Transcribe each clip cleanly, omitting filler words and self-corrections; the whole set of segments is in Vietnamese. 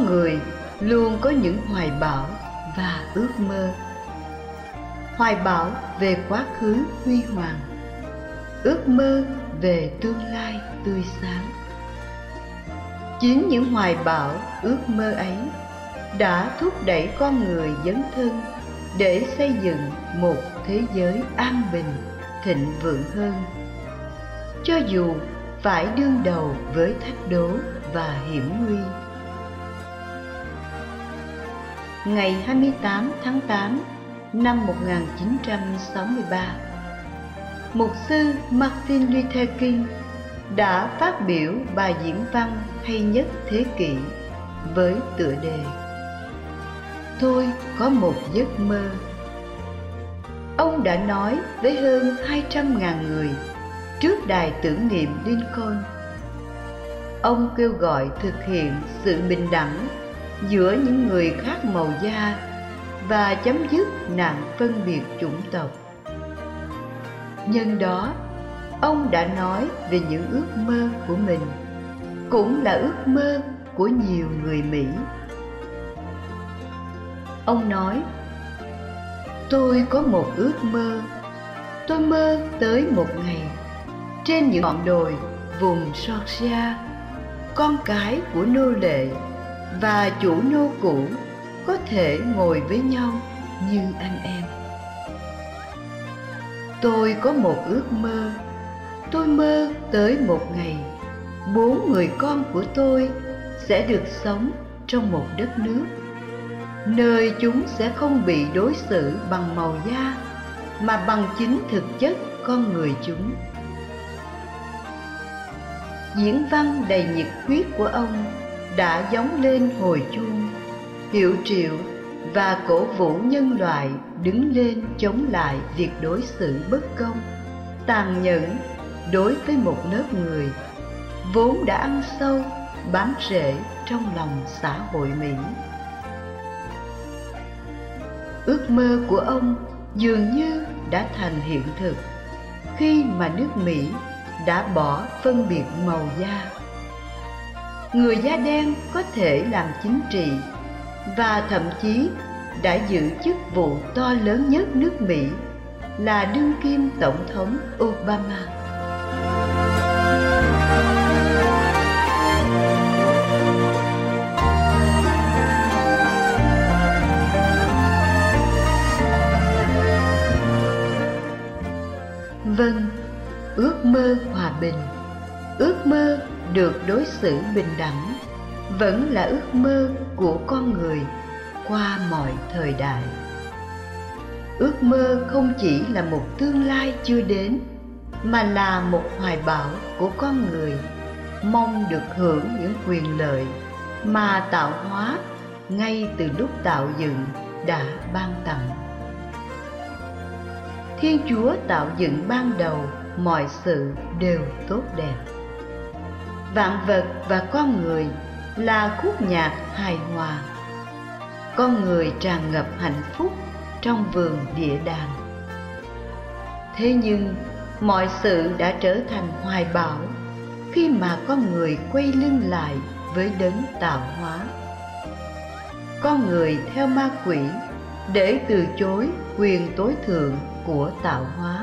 người luôn có những hoài bão và ước mơ. Hoài bão về quá khứ huy hoàng, ước mơ về tương lai tươi sáng. Chính những hoài bão, ước mơ ấy đã thúc đẩy con người dấn thân để xây dựng một thế giới an bình, thịnh vượng hơn, cho dù phải đương đầu với thách đố và hiểm nguy. Ngày 28 tháng 8 năm 1963, Mục sư Martin Luther King đã phát biểu bài diễn văn hay nhất thế kỷ với tựa đề "Tôi có một giấc mơ". Ông đã nói với hơn 200.000 người trước đài tưởng niệm Lincoln. Ông kêu gọi thực hiện sự bình đẳng giữa những người khác màu da và chấm dứt nạn phân biệt chủng tộc. Nhân đó, ông đã nói về những ước mơ của mình, cũng là ước mơ của nhiều người Mỹ. Ông nói: "Tôi có một ước mơ. Tôi mơ tới một ngày, trên những ngọn đồi vùng Georgia, con cái của nô lệ và chủ nô cũ có thể ngồi với nhau như anh em. Tôi có một ước mơ. Tôi mơ tới một ngày, 4 người con của tôi sẽ được sống trong một đất nước nơi chúng sẽ không bị đối xử bằng màu da, mà bằng chính thực chất con người chúng." Diễn văn đầy nhiệt huyết của ông đã gióng lên hồi chuông, hiệu triệu và cổ vũ nhân loại đứng lên chống lại việc đối xử bất công, tàn nhẫn đối với một lớp người vốn đã ăn sâu, bám rễ trong lòng xã hội Mỹ. Ước mơ của ông dường như đã thành hiện thực khi mà nước Mỹ đã bỏ phân biệt màu da. Người da đen có thể làm chính trị và thậm chí đã giữ chức vụ to lớn nhất nước Mỹ là đương kim Tổng thống Obama. Vâng, ước mơ hòa bình, ước mơ được đối xử bình đẳng vẫn là ước mơ của con người qua mọi thời đại. Ước mơ không chỉ là một tương lai chưa đến, mà là một hoài bão của con người mong được hưởng những quyền lợi mà tạo hóa ngay từ lúc tạo dựng đã ban tặng. Thiên Chúa tạo dựng ban đầu mọi sự đều tốt đẹp. Vạn vật và con người là khúc nhạc hài hòa. Con người tràn ngập hạnh phúc trong vườn địa đàng. Thế nhưng mọi sự đã trở thành hoài bão khi mà con người quay lưng lại với đấng tạo hóa. Con người theo ma quỷ để từ chối quyền tối thượng của tạo hóa.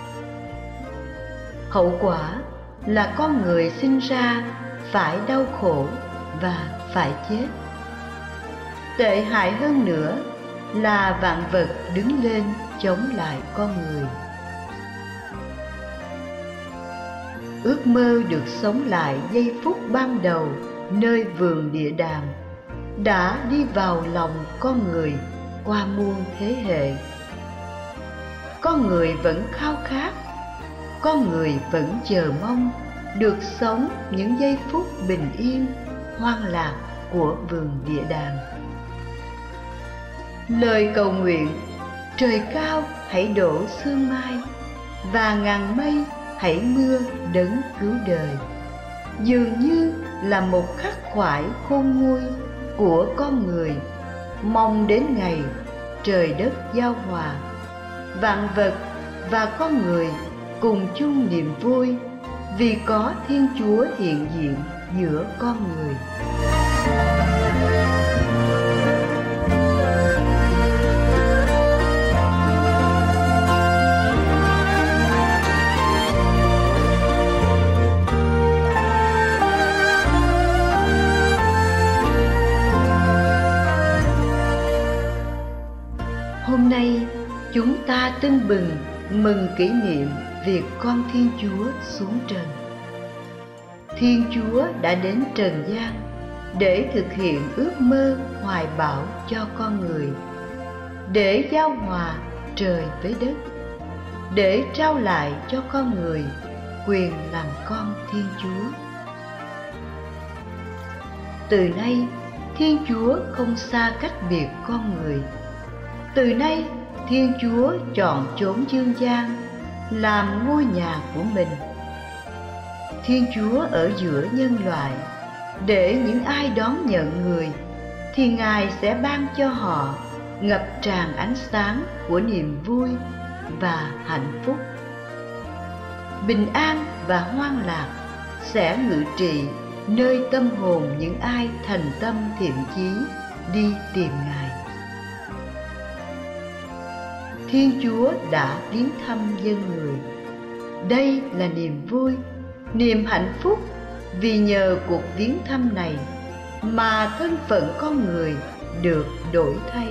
Hậu quả là con người sinh ra phải đau khổ và phải chết. Tệ hại hơn nữa là vạn vật đứng lên chống lại con người. Ước mơ được sống lại giây phút ban đầu nơi vườn địa đàng đã đi vào lòng con người qua muôn thế hệ. Con người vẫn khao khát, con người vẫn chờ mong được sống những giây phút bình yên, hoang lạc của vườn địa đàng. Lời cầu nguyện trời cao hãy đổ sương mai và ngàn mây hãy mưa đấng cứu đời, dường như là một khắc khoải khôn nguôi của con người mong đến ngày trời đất giao hòa, vạn vật và con người cùng chung niềm vui vì có Thiên Chúa hiện diện giữa con người. chúng ta tưng bừng mừng kỷ niệm việc con Thiên Chúa xuống trần. Thiên Chúa đã đến trần gian để thực hiện ước mơ hoài bão cho con người, để giao hòa trời với đất, để trao lại cho con người quyền làm con Thiên Chúa. Từ nay, Thiên Chúa không xa cách biệt con người. Từ nay, Thiên Chúa chọn chốn dương gian làm ngôi nhà của mình. Thiên Chúa ở giữa nhân loại, để những ai đón nhận Người thì Ngài sẽ ban cho họ ngập tràn ánh sáng của niềm vui và hạnh phúc. Bình an và hoan lạc sẽ ngự trị nơi tâm hồn những ai thành tâm thiện chí đi tìm Ngài. Thiên Chúa đã viếng thăm dân người. Đây là niềm vui, niềm hạnh phúc, vì nhờ cuộc viếng thăm này mà thân phận con người được đổi thay.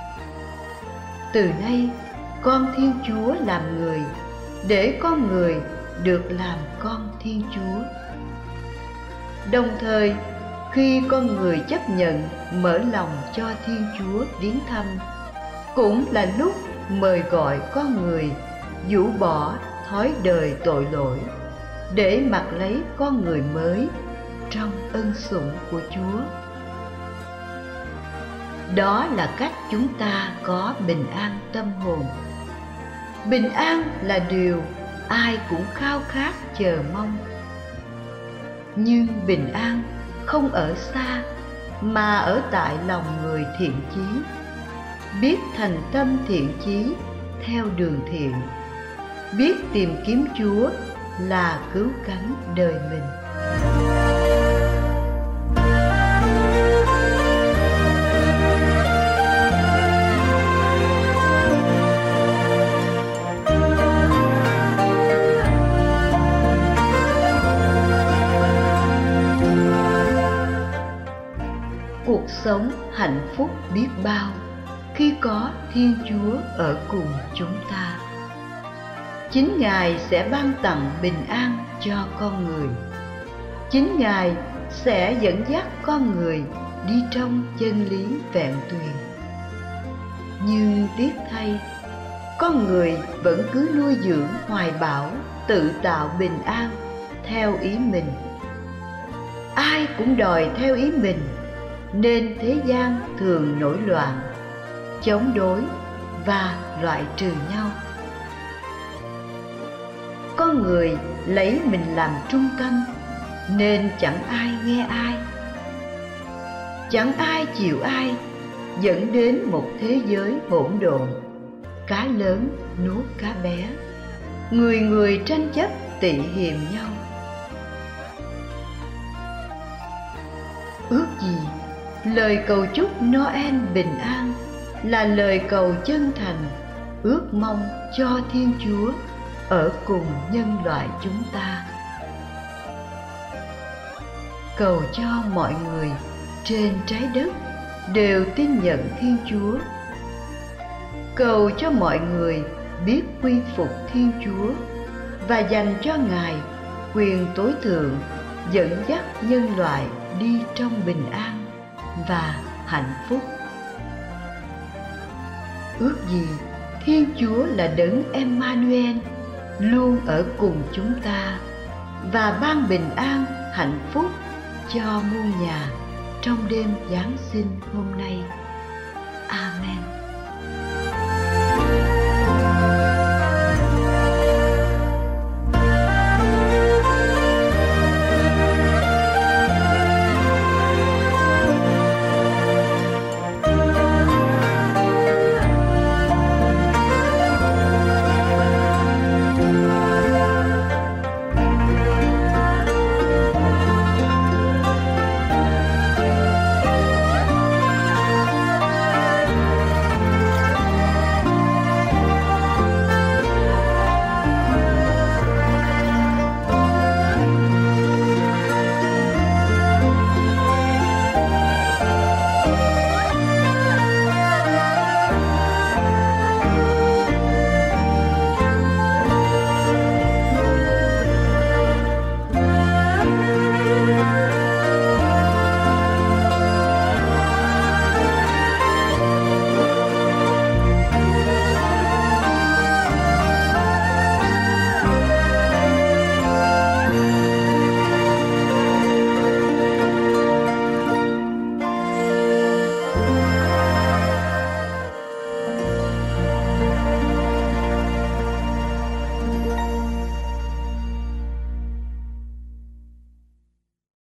Từ nay, con Thiên Chúa làm người, để con người được làm con Thiên Chúa. Đồng thời, khi con người chấp nhận mở lòng cho Thiên Chúa viếng thăm, cũng là lúc mời gọi con người rũ bỏ thói đời tội lỗi, để mặc lấy con người mới trong ân sủng của Chúa. Đó là cách chúng ta có bình an tâm hồn. Bình an là điều ai cũng khao khát chờ mong. Nhưng bình an không ở xa, mà ở tại lòng người thiện chí, biết thành tâm thiện chí theo đường thiện, biết tìm kiếm Chúa là cứu cánh đời mình. Cuộc sống hạnh phúc biết bao khi có Thiên Chúa ở cùng chúng ta. Chính Ngài sẽ ban tặng bình an cho con người. Chính Ngài sẽ dẫn dắt con người đi trong chân lý vẹn tuyền. Nhưng tiếc thay, con người vẫn cứ nuôi dưỡng hoài bão, tự tạo bình an theo ý mình. Ai cũng đòi theo ý mình, nên thế gian thường nổi loạn, chống đối và loại trừ nhau. Con người lấy mình làm trung tâm, nên chẳng ai nghe ai, chẳng ai chịu ai, dẫn đến một thế giới hỗn độn, cá lớn nuốt cá bé, người người tranh chấp tị hiềm nhau. Ước gì lời cầu chúc Noel bình an là lời cầu chân thành, ước mong cho Thiên Chúa ở cùng nhân loại chúng ta. Cầu cho mọi người trên trái đất đều tin nhận Thiên Chúa. Cầu cho mọi người biết quy phục Thiên Chúa và dành cho Ngài quyền tối thượng dẫn dắt nhân loại đi trong bình an và hạnh phúc. Ước gì Thiên Chúa là đấng Emmanuel luôn ở cùng chúng ta và ban bình an hạnh phúc cho muôn nhà trong đêm Giáng sinh hôm nay. Amen.